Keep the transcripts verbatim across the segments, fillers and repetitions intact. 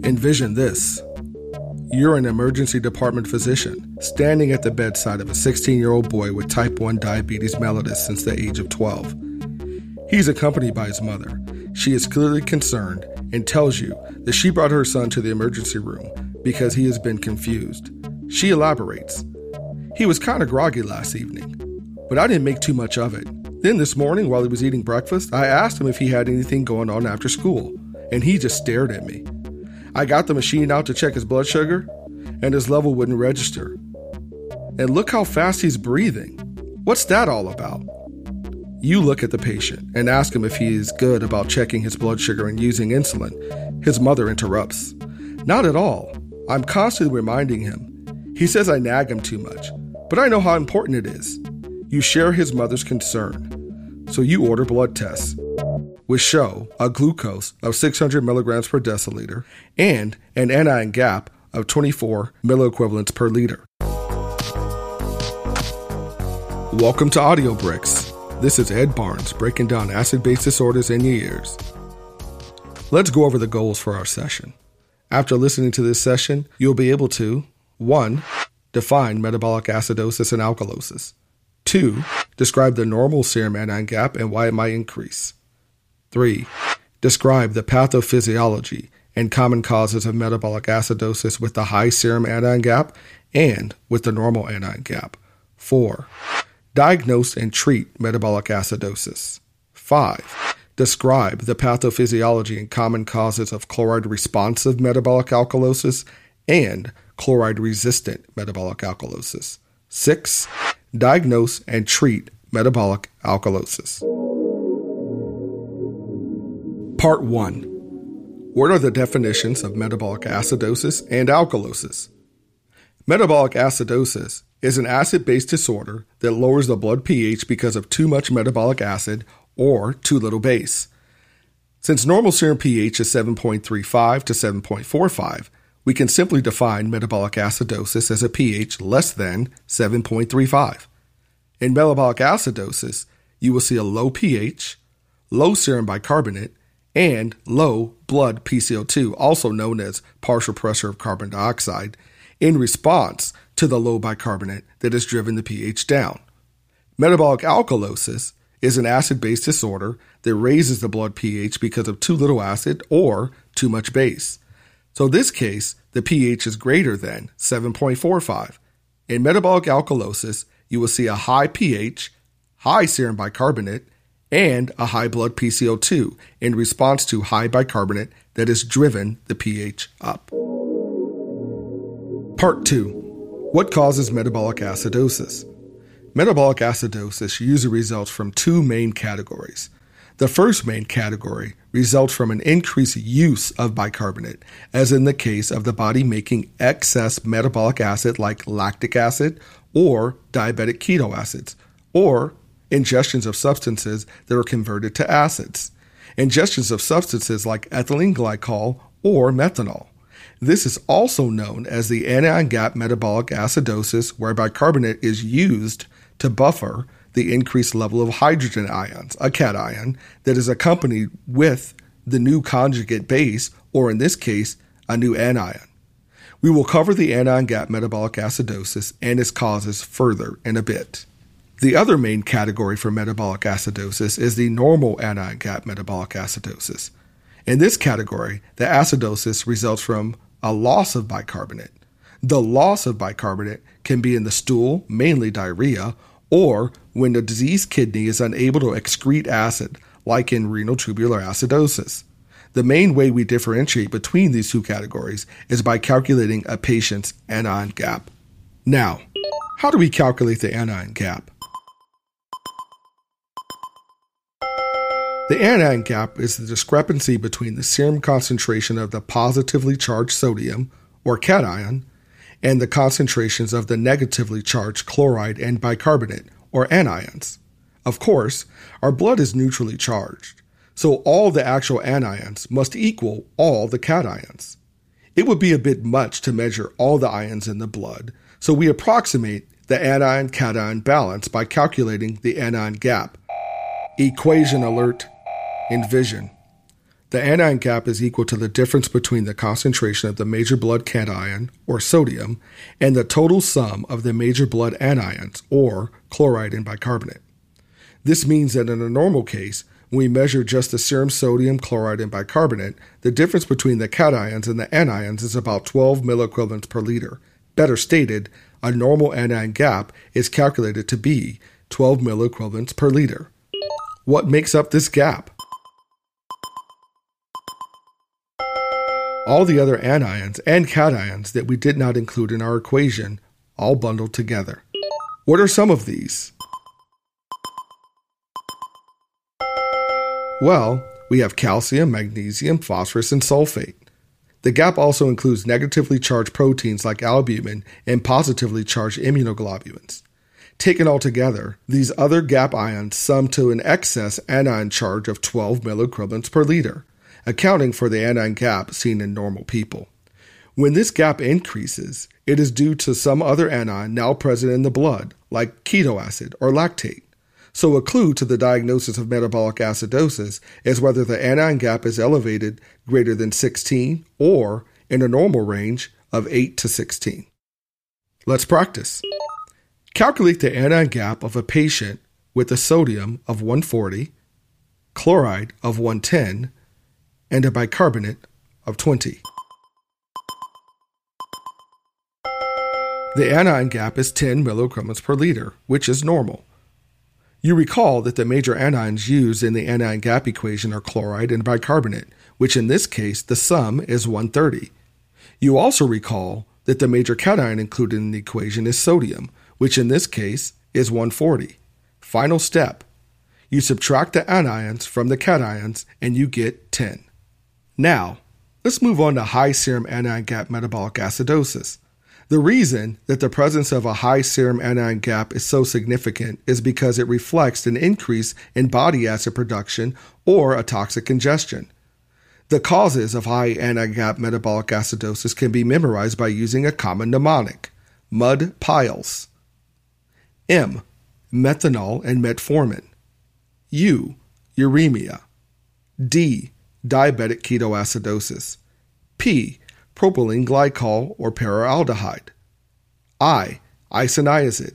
Envision this. You're an emergency department physician, standing at the bedside of a sixteen-year-old boy with type one diabetes mellitus since the age of twelve. He's accompanied by his mother. She is clearly concerned and tells you that she brought her son to the emergency room because he has been confused. She elaborates. He was kind of groggy last evening, but I didn't make too much of it. Then this morning, while he was eating breakfast, I asked him if he had anything going on after school, and he just stared at me. I got the machine out to check his blood sugar, and his level wouldn't register. And look how fast he's breathing. What's that all about? You look at the patient and ask him if he is good about checking his blood sugar and using insulin. His mother interrupts. Not at all. I'm constantly reminding him. He says I nag him too much, but I know how important it is. You share his mother's concern, so you order blood tests, which show a glucose of six hundred milligrams per deciliter and an anion gap of twenty-four milliequivalents per liter. Welcome to Audio Bricks. This is Ed Barnes breaking down acid-base disorders in your ears. Let's go over the goals for our session. After listening to this session, you'll be able to one. Define metabolic acidosis and alkalosis. two. Describe the normal serum anion gap and why it might increase. three. Describe the pathophysiology and common causes of metabolic acidosis with the high serum anion gap and with the normal anion gap. four. Diagnose and treat metabolic acidosis. five. Describe the pathophysiology and common causes of chloride-responsive metabolic alkalosis and chloride-resistant metabolic alkalosis. six. Diagnose and treat metabolic alkalosis. Part one. What are the definitions of metabolic acidosis and alkalosis? Metabolic acidosis is an acid-base disorder that lowers the blood pH because of too much metabolic acid or too little base. Since normal serum pH is seven point three five to seven point four five, we can simply define metabolic acidosis as a pH less than seven point three five. In metabolic acidosis, you will see a low pH, low serum bicarbonate, and low blood P C O two, also known as partial pressure of carbon dioxide, in response to the low bicarbonate that has driven the pH down. Metabolic alkalosis is an acid-base disorder that raises the blood pH because of too little acid or too much base. So in this case, the pH is greater than seven point four five. In metabolic alkalosis, you will see a high pH, high serum bicarbonate, and a high blood P C O two in response to high bicarbonate that has driven the pH up. Part two. What causes metabolic acidosis? Metabolic acidosis usually results from two main categories. The first main category results from an increased use of bicarbonate, as in the case of the body making excess metabolic acid like lactic acid or diabetic keto acids, or ingestions of substances that are converted to acids, ingestions of substances like ethylene glycol or methanol. This is also known as the anion gap metabolic acidosis, where bicarbonate is used to buffer the increased level of hydrogen ions, a cation, that is accompanied with the new conjugate base, or in this case, a new anion. We will cover the anion gap metabolic acidosis and its causes further in a bit. The other main category for metabolic acidosis is the normal anion gap metabolic acidosis. In this category, the acidosis results from a loss of bicarbonate. The loss of bicarbonate can be in the stool, mainly diarrhea, or when the diseased kidney is unable to excrete acid, like in renal tubular acidosis. The main way we differentiate between these two categories is by calculating a patient's anion gap. Now, how do we calculate the anion gap? The anion gap is the discrepancy between the serum concentration of the positively charged sodium, or cation, and the concentrations of the negatively charged chloride and bicarbonate, or anions. Of course, our blood is neutrally charged, so all the actual anions must equal all the cations. It would be a bit much to measure all the ions in the blood, so we approximate the anion-cation balance by calculating the anion gap. Equation alert. Envision. The anion gap is equal to the difference between the concentration of the major blood cation, or sodium, and the total sum of the major blood anions, or chloride and bicarbonate. This means that in a normal case, when we measure just the serum sodium, chloride, and bicarbonate, the difference between the cations and the anions is about twelve milliequivalents per liter. Better stated, a normal anion gap is calculated to be twelve milliequivalents per liter. What makes up this gap? All the other anions and cations that we did not include in our equation, all bundled together. What are some of these? Well, we have calcium, magnesium, phosphorus, and sulfate. The gap also includes negatively charged proteins like albumin and positively charged immunoglobulins. Taken all together, these other gap ions sum to an excess anion charge of twelve milliequivalents per liter, accounting for the anion gap seen in normal people. When this gap increases, it is due to some other anion now present in the blood, like ketoacid or lactate. So a clue to the diagnosis of metabolic acidosis is whether the anion gap is elevated greater than sixteen or in a normal range of eight to sixteen. Let's practice. Calculate the anion gap of a patient with a sodium of one forty, chloride of one ten, and a bicarbonate of twenty. The anion gap is ten milliequivalents per liter, which is normal. You recall that the major anions used in the anion gap equation are chloride and bicarbonate, which in this case the sum is one thirty. You also recall that the major cation included in the equation is sodium, which in this case is one forty. Final step. You subtract the anions from the cations and you get ten. Now, let's move on to high serum anion gap metabolic acidosis. The reason that the presence of a high serum anion gap is so significant is because it reflects an increase in body acid production or a toxic ingestion. The causes of high anion gap metabolic acidosis can be memorized by using a common mnemonic: mud piles. M. Methanol and metformin. U. Uremia. D. Diabetic ketoacidosis. P. Propylene glycol or paraldehyde. I. Isoniazid.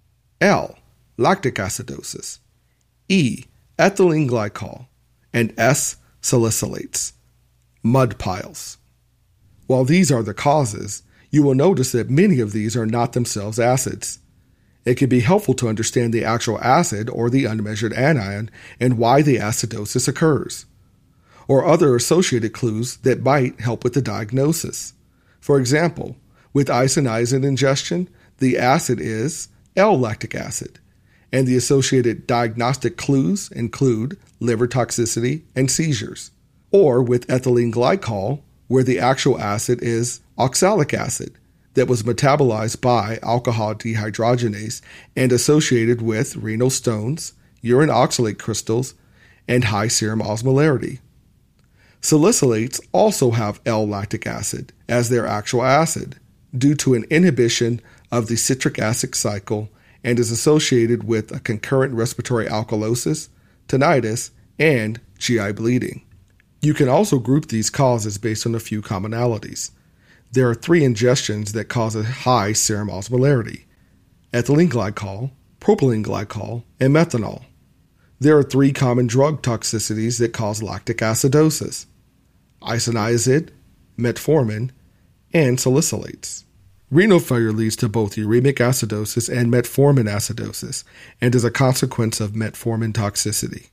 L. Lactic acidosis. E. Ethylene glycol. And S. Salicylates. Mud piles. While these are the causes, you will notice that many of these are not themselves acids. It can be helpful to understand the actual acid or the unmeasured anion and why the acidosis occurs, or other associated clues that might help with the diagnosis. For example, with isoniazid ingestion, the acid is L-lactic acid, and the associated diagnostic clues include liver toxicity and seizures. Or with ethylene glycol, where the actual acid is oxalic acid that was metabolized by alcohol dehydrogenase and associated with renal stones, urine oxalate crystals, and high serum osmolarity. Salicylates also have L-lactic acid as their actual acid due to an inhibition of the citric acid cycle and is associated with a concurrent respiratory alkalosis, tinnitus, and G I bleeding. You can also group these causes based on a few commonalities. There are three ingestions that cause a high serum osmolarity: ethylene glycol, propylene glycol, and methanol. There are three common drug toxicities that cause lactic acidosis: isoniazid, metformin, and salicylates. Renal failure leads to both uremic acidosis and metformin acidosis and is a consequence of metformin toxicity.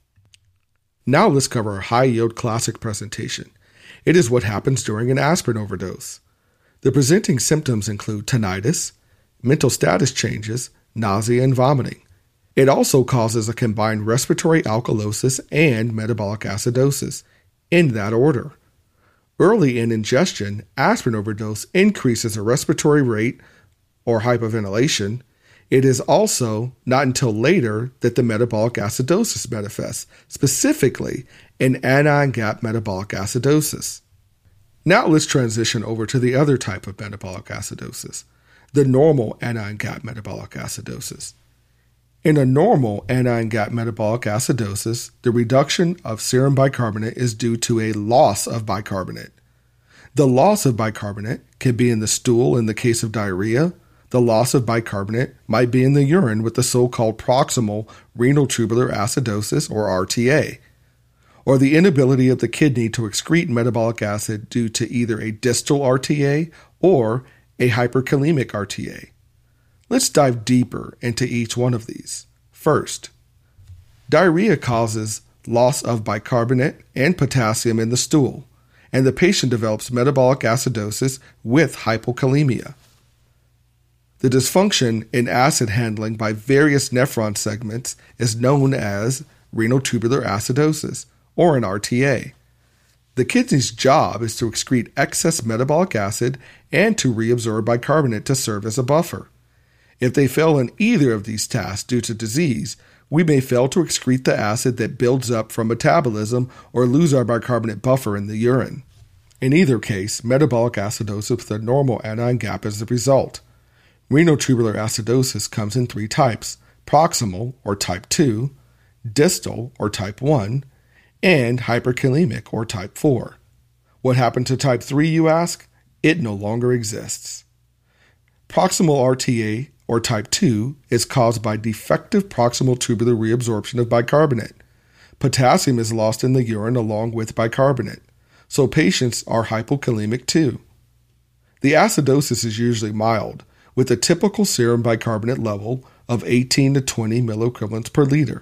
Now let's cover a high-yield classic presentation. It is what happens during an aspirin overdose. The presenting symptoms include tinnitus, mental status changes, nausea, and vomiting. It also causes a combined respiratory alkalosis and metabolic acidosis, in that order. Early in ingestion, aspirin overdose increases the respiratory rate or hypoventilation. It is also not until later that the metabolic acidosis manifests, specifically an anion gap metabolic acidosis. Now let's transition over to the other type of metabolic acidosis, the normal anion gap metabolic acidosis. In a normal anion gap metabolic acidosis, the reduction of serum bicarbonate is due to a loss of bicarbonate. The loss of bicarbonate can be in the stool in the case of diarrhea. The loss of bicarbonate might be in the urine with the so-called proximal renal tubular acidosis, or R T A, or the inability of the kidney to excrete metabolic acid due to either a distal R T A or a hyperkalemic R T A. Let's dive deeper into each one of these. First, diarrhea causes loss of bicarbonate and potassium in the stool, and the patient develops metabolic acidosis with hypokalemia. The dysfunction in acid handling by various nephron segments is known as renal tubular acidosis, or an R T A. The kidney's job is to excrete excess metabolic acid and to reabsorb bicarbonate to serve as a buffer. If they fail in either of these tasks due to disease, we may fail to excrete the acid that builds up from metabolism or lose our bicarbonate buffer in the urine. In either case, metabolic acidosis with a normal anion gap is the result. Renal tubular acidosis comes in three types: proximal, or type two, distal, or type one, and hyperkalemic, or type four. What happened to type three, you ask? It no longer exists. Proximal R T A, or type two, is caused by defective proximal tubular reabsorption of bicarbonate. Potassium is lost in the urine along with bicarbonate, so patients are hypokalemic too. The acidosis is usually mild, with a typical serum bicarbonate level of eighteen to twenty milliequivalents per liter.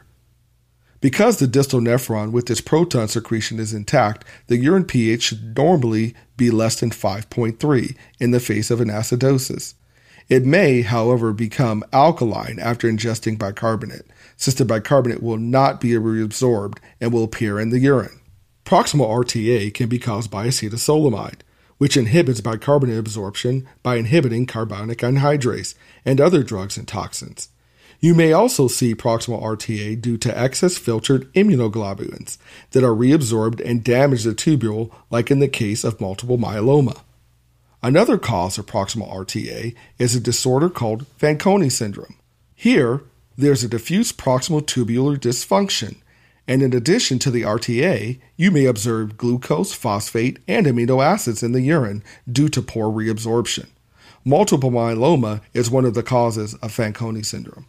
Because the distal nephron with its proton secretion is intact, the urine pH should normally be less than five point three in the face of an acidosis. It may, however, become alkaline after ingesting bicarbonate, since the bicarbonate will not be reabsorbed and will appear in the urine. Proximal R T A can be caused by acetazolamide, which inhibits bicarbonate absorption by inhibiting carbonic anhydrase and other drugs and toxins. You may also see proximal R T A due to excess filtered immunoglobulins that are reabsorbed and damage the tubule, like in the case of multiple myeloma. Another cause of proximal R T A is a disorder called Fanconi syndrome. Here, there's a diffuse proximal tubular dysfunction, and in addition to the R T A, you may observe glucose, phosphate, and amino acids in the urine due to poor reabsorption. Multiple myeloma is one of the causes of Fanconi syndrome.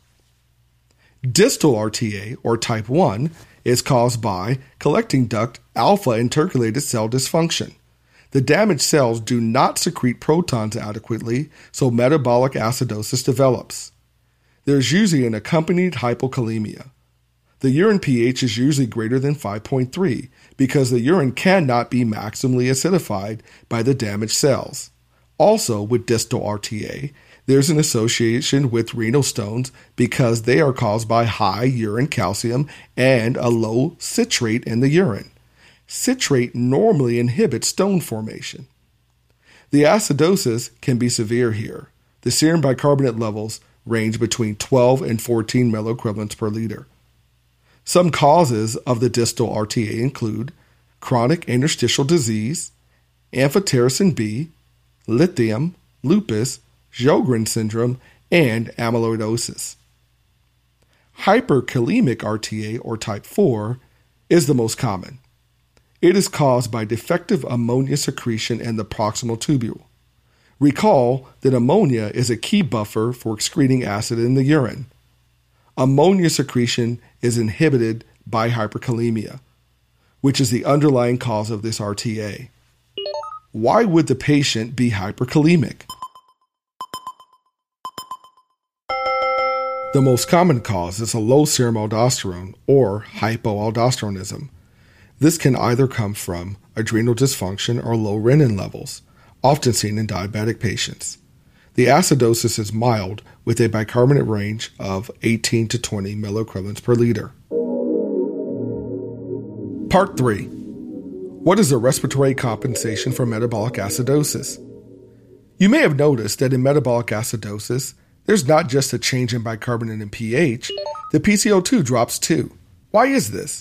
Distal R T A, or type one, is caused by collecting duct alpha intercalated cell dysfunction. The damaged cells do not secrete protons adequately, so metabolic acidosis develops. There is usually an accompanied hypokalemia. The urine pH is usually greater than five point three because the urine cannot be maximally acidified by the damaged cells. Also, with distal R T A, there's an association with renal stones because they are caused by high urine calcium and a low citrate in the urine. Citrate normally inhibits stone formation. The acidosis can be severe here. The serum bicarbonate levels range between twelve and fourteen milliequivalents per liter. Some causes of the distal R T A include chronic interstitial disease, amphotericin B, lithium, lupus, Sjogren syndrome, and amyloidosis. Hyperkalemic R T A, or type four, is the most common. It is caused by defective ammonia secretion in the proximal tubule. Recall that ammonia is a key buffer for excreting acid in the urine. Ammonia secretion is inhibited by hyperkalemia, which is the underlying cause of this R T A. Why would the patient be hyperkalemic? The most common cause is a low serum aldosterone, or hypoaldosteronism. This can either come from adrenal dysfunction or low renin levels, often seen in diabetic patients. The acidosis is mild with a bicarbonate range of eighteen to twenty milliequivalents per liter. Part three. What is the respiratory compensation for metabolic acidosis? You may have noticed that in metabolic acidosis, there's not just a change in bicarbonate and pH, the P C O two drops too. Why is this?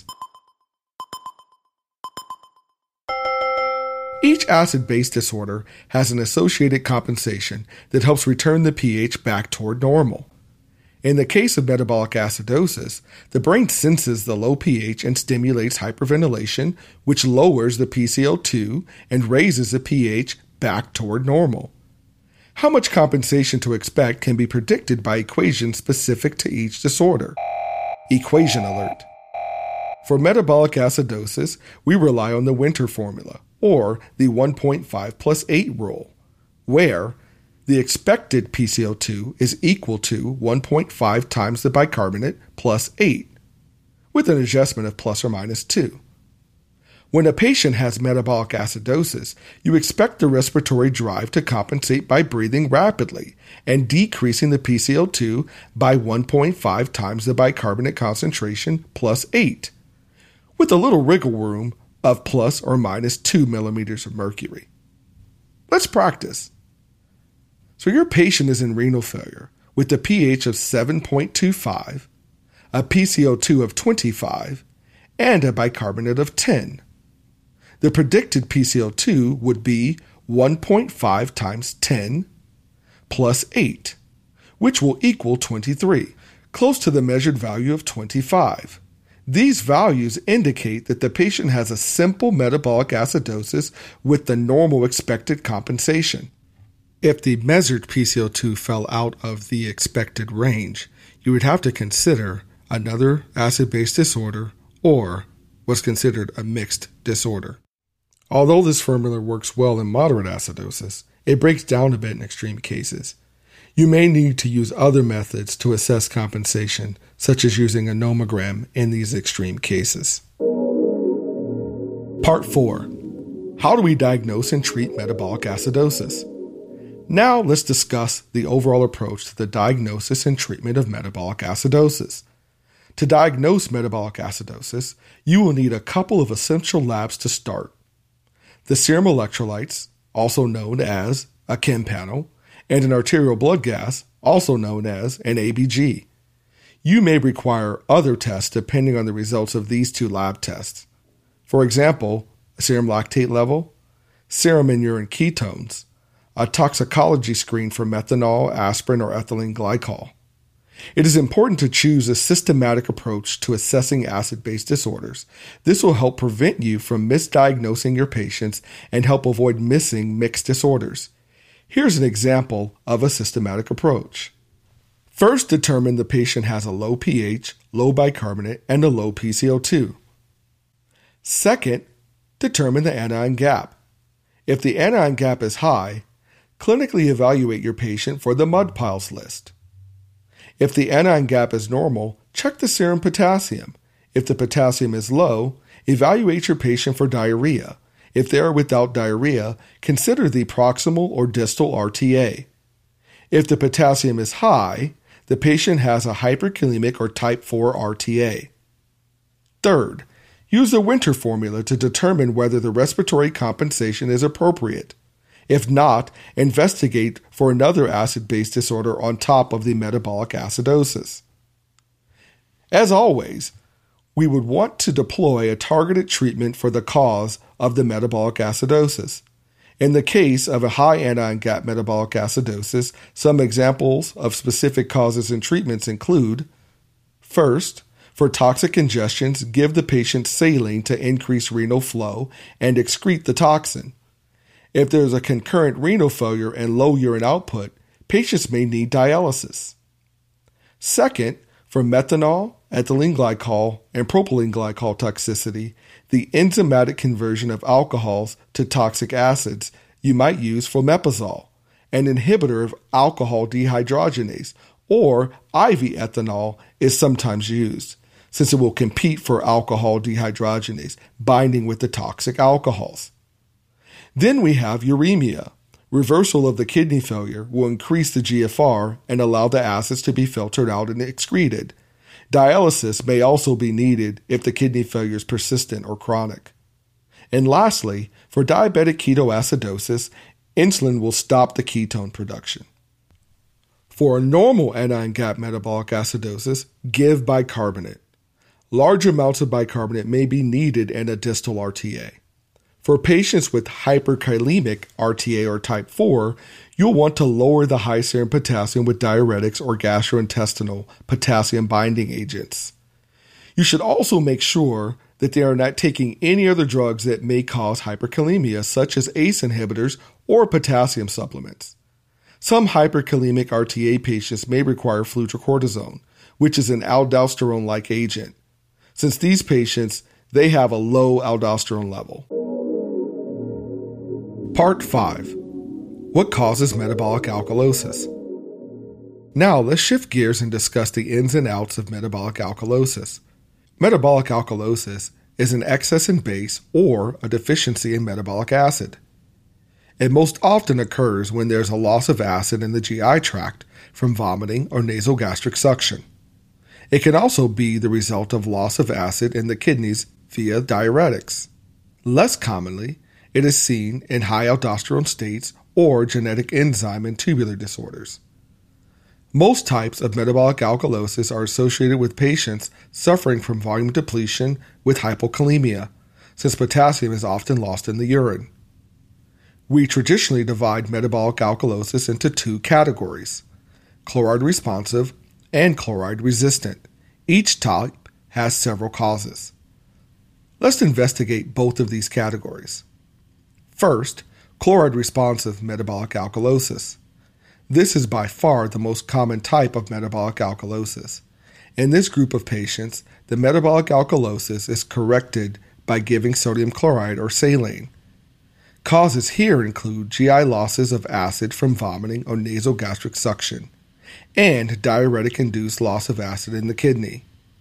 Each acid-base disorder has an associated compensation that helps return the pH back toward normal. In the case of metabolic acidosis, the brain senses the low pH and stimulates hyperventilation, which lowers the P C O two and raises the pH back toward normal. How much compensation to expect can be predicted by equations specific to each disorder. Equation alert. For metabolic acidosis, we rely on the Winter formula, or the one point five plus eight rule, where the expected P C O two is equal to one point five times the bicarbonate plus eight, with an adjustment of plus or minus two. When a patient has metabolic acidosis, you expect the respiratory drive to compensate by breathing rapidly and decreasing the P C O two by one point five times the bicarbonate concentration plus eight, with a little wiggle room of plus or minus two millimeters of mercury. Let's practice. So your patient is in renal failure with a pH of seven point two five, a P C O two of twenty-five, and a bicarbonate of ten. The predicted P C O two would be one point five times ten plus eight, which will equal twenty-three, close to the measured value of twenty-five. These values indicate that the patient has a simple metabolic acidosis with the normal expected compensation. If the measured P C O two fell out of the expected range, you would have to consider another acid-base disorder or what's considered a mixed disorder. Although this formula works well in moderate acidosis, it breaks down a bit in extreme cases. You may need to use other methods to assess compensation, such as using a nomogram in these extreme cases. Part four. How do we diagnose and treat metabolic acidosis? Now let's discuss the overall approach to the diagnosis and treatment of metabolic acidosis. To diagnose metabolic acidosis, you will need a couple of essential labs to start. The serum electrolytes, also known as a chem panel, and an arterial blood gas, also known as an A B G. You may require other tests depending on the results of these two lab tests. For example, a serum lactate level, serum and urine ketones, a toxicology screen for methanol, aspirin, or ethylene glycol. It is important to choose a systematic approach to assessing acid-base disorders. This will help prevent you from misdiagnosing your patients and help avoid missing mixed disorders. Here's an example of a systematic approach. First, determine the patient has a low pH, low bicarbonate, and a low P C O two. Second, determine the anion gap. If the anion gap is high, clinically evaluate your patient for the mud piles list. If the anion gap is normal, check the serum potassium. If the potassium is low, evaluate your patient for diarrhea. If they are without diarrhea, consider the proximal or distal R T A. If the potassium is high, the patient has a hyperkalemic or type four R T A. Third, use the Winter formula to determine whether the respiratory compensation is appropriate. If not, investigate for another acid-base disorder on top of the metabolic acidosis. As always, we would want to deploy a targeted treatment for the cause of the metabolic acidosis. In the case of a high anion gap metabolic acidosis, some examples of specific causes and treatments include: first, for toxic ingestions, give the patient saline to increase renal flow and excrete the toxin. If there is a concurrent renal failure and low urine output, patients may need dialysis. Second, for methanol, ethylene glycol, and propylene glycol toxicity, the enzymatic conversion of alcohols to toxic acids, you might use flumetazole, an inhibitor of alcohol dehydrogenase, or I V ethanol is sometimes used, since it will compete for alcohol dehydrogenase, binding with the toxic alcohols. Then we have uremia. Reversal of the kidney failure will increase the G F R and allow the acids to be filtered out and excreted. Dialysis may also be needed if the kidney failure is persistent or chronic. And lastly, for diabetic ketoacidosis, insulin will stop the ketone production. For a normal anion gap metabolic acidosis, give bicarbonate. Large amounts of bicarbonate may be needed in a distal R T A. For patients with hyperkalemic R T A or type four, you'll want to lower the high serum potassium with diuretics or gastrointestinal potassium binding agents. You should also make sure that they are not taking any other drugs that may cause hyperkalemia, such as A C E inhibitors or potassium supplements. Some hyperkalemic R T A patients may require fludrocortisone, which is an aldosterone-like agent. Since these patients, they have a low aldosterone level. Part five. What causes metabolic alkalosis? Now let's shift gears and discuss the ins and outs of metabolic alkalosis. Metabolic alkalosis is an excess in base or a deficiency in metabolic acid. It most often occurs when there's a loss of acid in the G I tract from vomiting or nasogastric suction. It can also be the result of loss of acid in the kidneys via diuretics. Less commonly, it is seen in high aldosterone states or genetic enzyme and tubular disorders. Most types of metabolic alkalosis are associated with patients suffering from volume depletion with hypokalemia, since potassium is often lost in the urine. We traditionally divide metabolic alkalosis into two categories: chloride responsive and chloride resistant. Each type has several causes. Let's investigate both of these categories. First, chloride responsive metabolic alkalosis. This is by far the most common type of metabolic alkalosis. In this group of patients, the metabolic alkalosis is corrected by giving sodium chloride or saline. Causes here include G I losses of acid from vomiting or nasogastric suction, and diuretic-induced loss of acid in the kidney.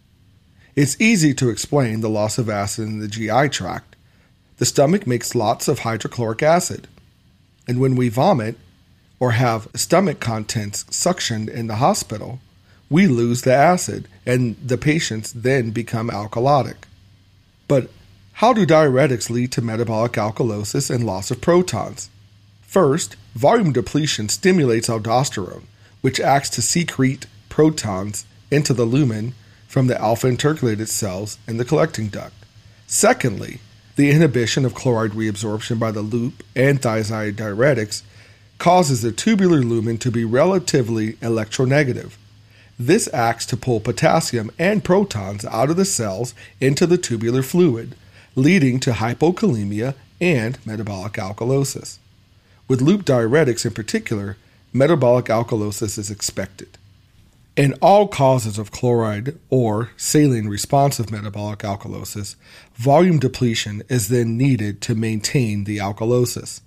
It's easy to explain the loss of acid in the G I tract. The stomach makes lots of hydrochloric acid, and when we vomit or have stomach contents suctioned in the hospital, we lose the acid and the patients then become alkalotic. But how do diuretics lead to metabolic alkalosis and loss of protons? First, volume depletion stimulates aldosterone, which acts to secrete protons into the lumen from the alpha intercalated cells in the collecting duct. Secondly, the inhibition of chloride reabsorption by the loop and thiazide diuretics causes the tubular lumen to be relatively electronegative. This acts to pull potassium and protons out of the cells into the tubular fluid, leading to hypokalemia and metabolic alkalosis. With loop diuretics in particular, metabolic alkalosis is expected. In all causes of chloride or saline responsive metabolic alkalosis, volume depletion is then needed to maintain the alkalosis.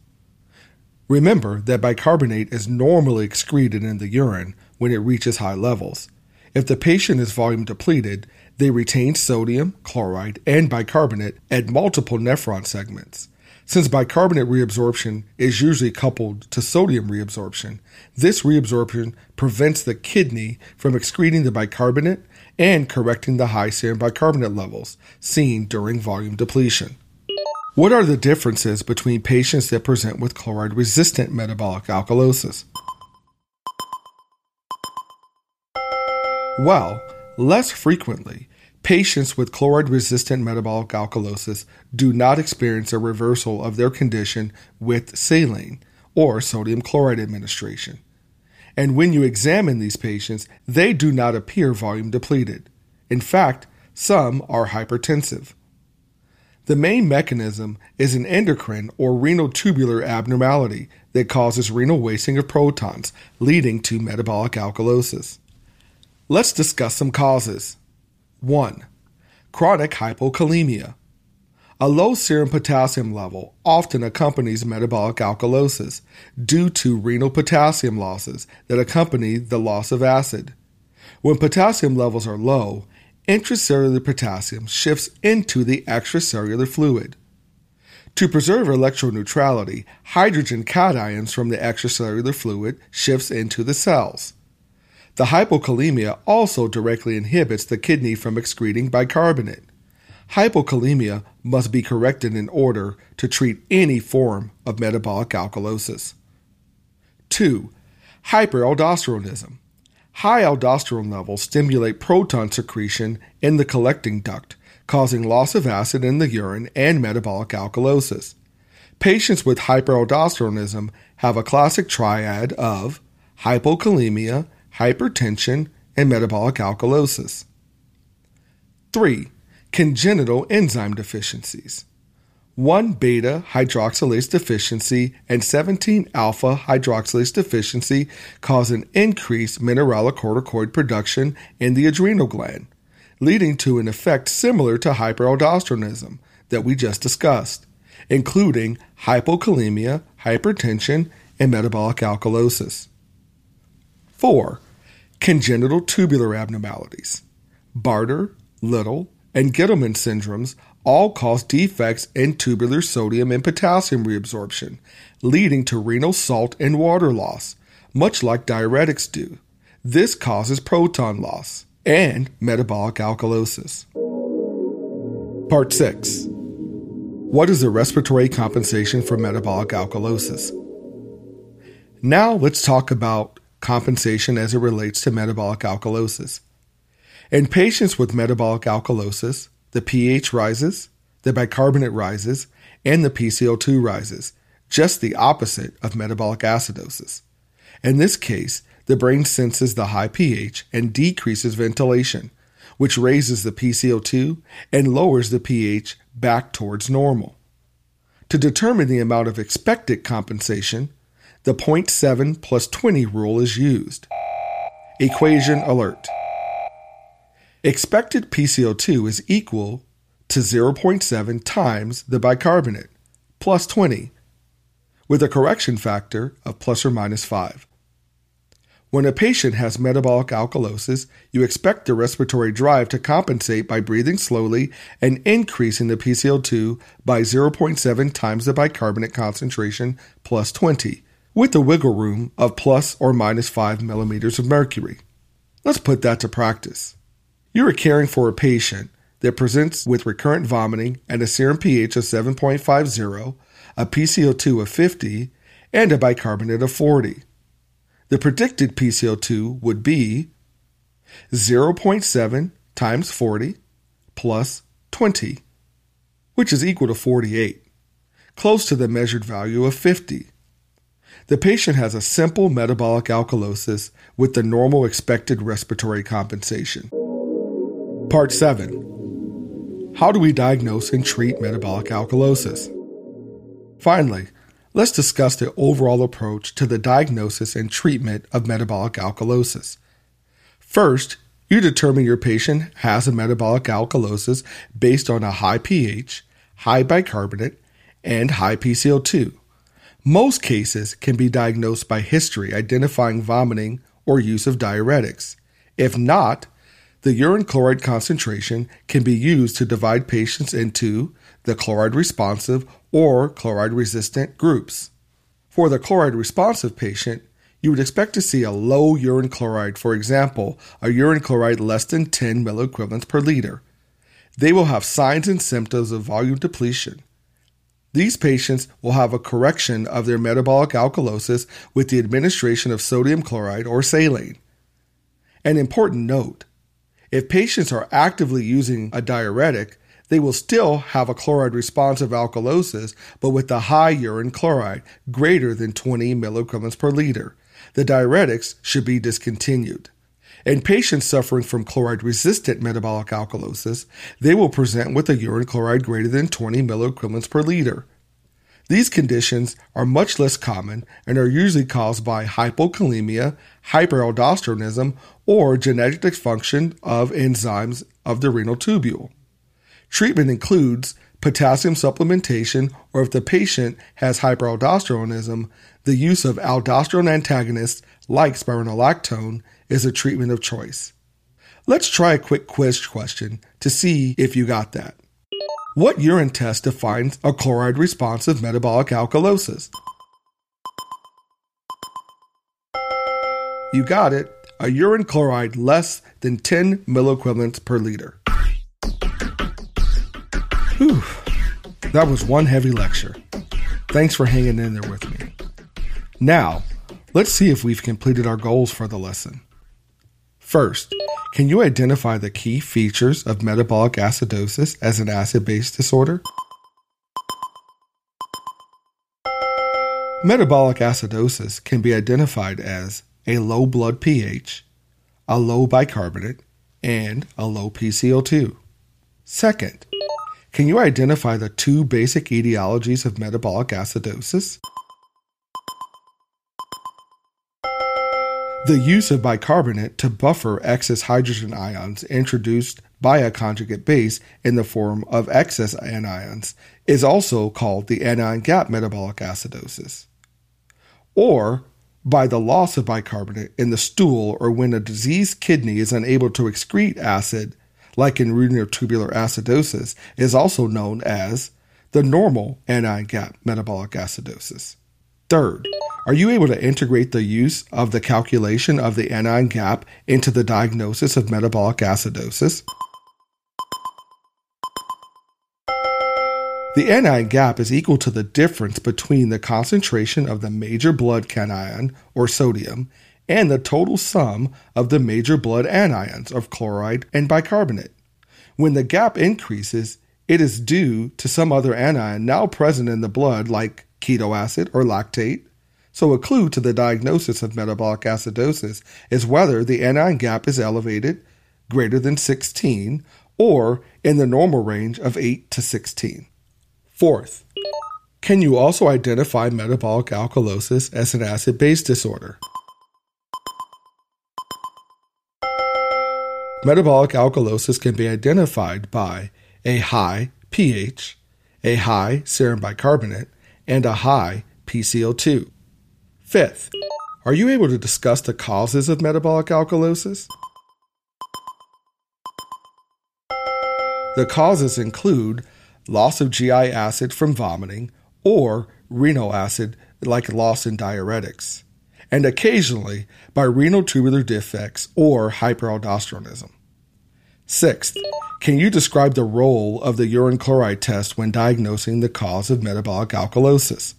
Remember that bicarbonate is normally excreted in the urine when it reaches high levels. If the patient is volume depleted, they retain sodium, chloride, and bicarbonate at multiple nephron segments. Since bicarbonate reabsorption is usually coupled to sodium reabsorption, this reabsorption prevents the kidney from excreting the bicarbonate and correcting the high serum bicarbonate levels seen during volume depletion. What are the differences between patients that present with chloride-resistant metabolic alkalosis? Well, less frequently, patients with chloride-resistant metabolic alkalosis do not experience a reversal of their condition with saline or sodium chloride administration. And when you examine these patients, they do not appear volume depleted. In fact, some are hypertensive. The main mechanism is an endocrine or renal tubular abnormality that causes renal wasting of protons, leading to metabolic alkalosis. Let's discuss some causes. one. Chronic hypokalemia. A low serum potassium level often accompanies metabolic alkalosis due to renal potassium losses that accompany the loss of acid. When potassium levels are low, intracellular potassium shifts into the extracellular fluid. To preserve electroneutrality, hydrogen cations from the extracellular fluid shifts into the cells. The hypokalemia also directly inhibits the kidney from excreting bicarbonate. Hypokalemia must be corrected in order to treat any form of metabolic alkalosis. two. Hyperaldosteronism. High aldosterone levels stimulate proton secretion in the collecting duct, causing loss of acid in the urine and metabolic alkalosis. Patients with hyperaldosteronism have a classic triad of hypokalemia, hypertension, and metabolic alkalosis. Three. Congenital enzyme deficiencies. one beta hydroxylase deficiency and seventeen alpha hydroxylase deficiency cause an increased mineralocorticoid production in the adrenal gland, leading to an effect similar to hyperaldosteronism that we just discussed, including hypokalemia, hypertension, and metabolic alkalosis. Four. Congenital tubular abnormalities. Bartter, Little, and Gittleman syndromes all cause defects in tubular sodium and potassium reabsorption, leading to renal salt and water loss, much like diuretics do. This causes proton loss and metabolic alkalosis. Part six. What is the respiratory compensation for metabolic alkalosis? Now let's talk about compensation as it relates to metabolic alkalosis. In patients with metabolic alkalosis, the pH rises, the bicarbonate rises, and the P C O two rises, just the opposite of metabolic acidosis. In this case, the brain senses the high pH and decreases ventilation, which raises the P C O two and lowers the pH back towards normal. To determine the amount of expected compensation, the zero point seven plus twenty rule is used. Equation alert. Expected P C O two is equal to zero point seven times the bicarbonate, plus twenty, with a correction factor of plus or minus five. When a patient has metabolic alkalosis, you expect the respiratory drive to compensate by breathing slowly and increasing the P C O two by zero point seven times the bicarbonate concentration plus twenty, with a wiggle room of plus or minus five millimeters of mercury. Let's put that to practice. You are caring for a patient that presents with recurrent vomiting and a serum pH of seven point five zero, a P C O two of fifty, and a bicarbonate of forty. The predicted P C O two would be zero point seven times forty plus twenty, which is equal to forty-eight, close to the measured value of fifty. The patient has a simple metabolic alkalosis with the normal expected respiratory compensation. Part seven. How do we diagnose and treat metabolic alkalosis? Finally, let's discuss the overall approach to the diagnosis and treatment of metabolic alkalosis. First, you determine your patient has a metabolic alkalosis based on a high pH, high bicarbonate, and high P C O two. Most cases can be diagnosed by history identifying vomiting or use of diuretics. If not, the urine chloride concentration can be used to divide patients into the chloride-responsive or chloride-resistant groups. For the chloride-responsive patient, you would expect to see a low urine chloride, for example, a urine chloride less than ten milliequivalents per liter. They will have signs and symptoms of volume depletion. These patients will have a correction of their metabolic alkalosis with the administration of sodium chloride or saline. An important note: if patients are actively using a diuretic, they will still have a chloride-responsive alkalosis, but with a high urine chloride, greater than twenty milliequivalents per liter. The diuretics should be discontinued. In patients suffering from chloride-resistant metabolic alkalosis, they will present with a urine chloride greater than twenty milliequivalents per liter. These conditions are much less common and are usually caused by hypokalemia, hyperaldosteronism, or genetic dysfunction of enzymes of the renal tubule. Treatment includes potassium supplementation, or if the patient has hyperaldosteronism, the use of aldosterone antagonists like spironolactone is a treatment of choice. Let's try a quick quiz question to see if you got that. What urine test defines a chloride-responsive metabolic alkalosis? You got it, a urine chloride less than ten milliequivalents per liter. Whew, that was one heavy lecture. Thanks for hanging in there with me. Now, let's see if we've completed our goals for the lesson. First, can you identify the key features of metabolic acidosis as an acid-base disorder? Metabolic acidosis can be identified as a low blood pH, a low bicarbonate, and a low P C O two. Second, can you identify the two basic etiologies of metabolic acidosis? The use of bicarbonate to buffer excess hydrogen ions introduced by a conjugate base in the form of excess anions is also called the anion gap metabolic acidosis. Or by the loss of bicarbonate in the stool, or when a diseased kidney is unable to excrete acid, like in renal tubular acidosis, is also known as the normal anion gap metabolic acidosis. Third, are you able to integrate the use of the calculation of the anion gap into the diagnosis of metabolic acidosis? The anion gap is equal to the difference between the concentration of the major blood cation, or sodium, and the total sum of the major blood anions of chloride and bicarbonate. When the gap increases, it is due to some other anion now present in the blood, like ketoacid or lactate. So a clue to the diagnosis of metabolic acidosis is whether the anion gap is elevated, greater than sixteen, or in the normal range of eight to sixteen. Fourth, can you also identify metabolic alkalosis as an acid-base disorder? Metabolic alkalosis can be identified by a high pH, a high serum bicarbonate, and a high P C O two. Fifth, are you able to discuss the causes of metabolic alkalosis? The causes include loss of G I acid from vomiting, or renal acid like loss in diuretics, and occasionally by renal tubular defects or hyperaldosteronism. Sixth, can you describe the role of the urine chloride test when diagnosing the cause of metabolic alkalosis?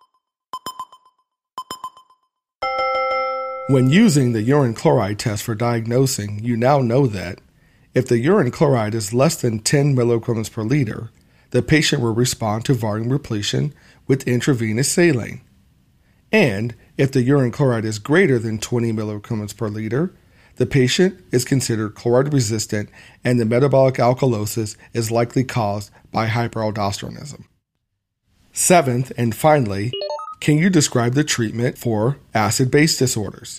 When using the urine chloride test for diagnosing, you now know that if the urine chloride is less than ten milligrams per liter, the patient will respond to volume repletion with intravenous saline. And if the urine chloride is greater than twenty milligrams per liter, the patient is considered chloride resistant and the metabolic alkalosis is likely caused by hyperaldosteronism. Seventh, and finally, can you describe the treatment for acid-base disorders?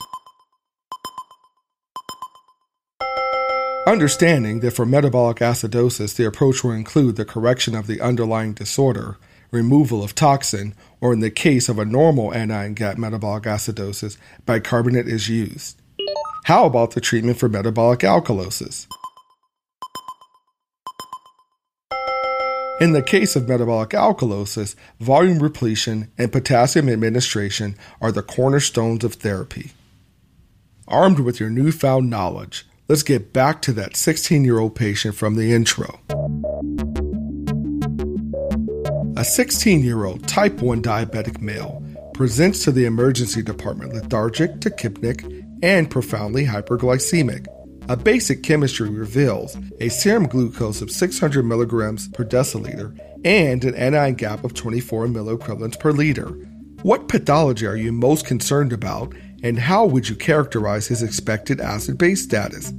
Understanding that for metabolic acidosis, the approach will include the correction of the underlying disorder, removal of toxin, or in the case of a normal anion gap metabolic acidosis, bicarbonate is used. How about the treatment for metabolic alkalosis? In the case of metabolic alkalosis, volume repletion and potassium administration are the cornerstones of therapy. Armed with your newfound knowledge, let's get back to that sixteen-year-old patient from the intro. A sixteen-year-old type one diabetic male presents to the emergency department lethargic, tachypnic, and profoundly hyperglycemic. A basic chemistry reveals a serum glucose of six hundred milligrams per deciliter and an anion gap of twenty-four milliequivalents per liter. What pathology are you most concerned about, and how would you characterize his expected acid-base status?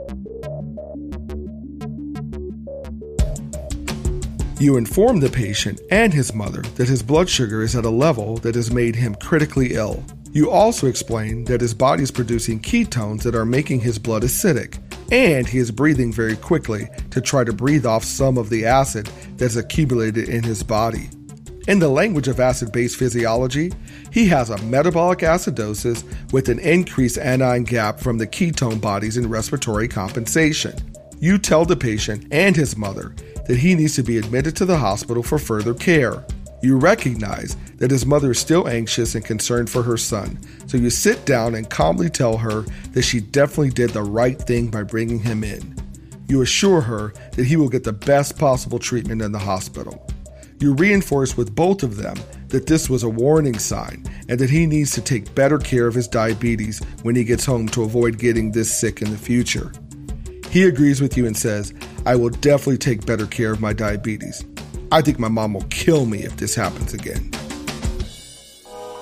You inform the patient and his mother that his blood sugar is at a level that has made him critically ill. You also explain that his body is producing ketones that are making his blood acidic, and he is breathing very quickly to try to breathe off some of the acid that's accumulated in his body. In the language of acid-base physiology, he has a metabolic acidosis with an increased anion gap from the ketone bodies in respiratory compensation. You tell the patient and his mother that he needs to be admitted to the hospital for further care. You recognize that his mother is still anxious and concerned for her son, so you sit down and calmly tell her that she definitely did the right thing by bringing him in. You assure her that he will get the best possible treatment in the hospital. You reinforce with both of them that this was a warning sign and that he needs to take better care of his diabetes when he gets home to avoid getting this sick in the future. He agrees with you and says, "I will definitely take better care of my diabetes. I think my mom will kill me if this happens again."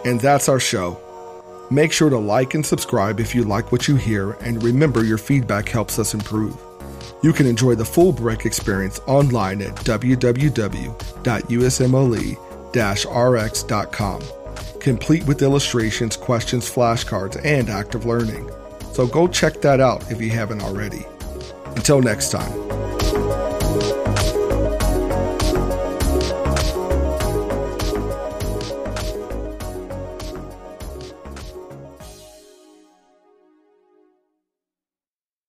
And that's our show. Make sure to like and subscribe if you like what you hear, and remember your feedback helps us improve. You can enjoy the full Break experience online at w w w dot u s m l e dash r x dot com, complete with illustrations, questions, flashcards, and active learning. So go check that out if you haven't already. Until next time.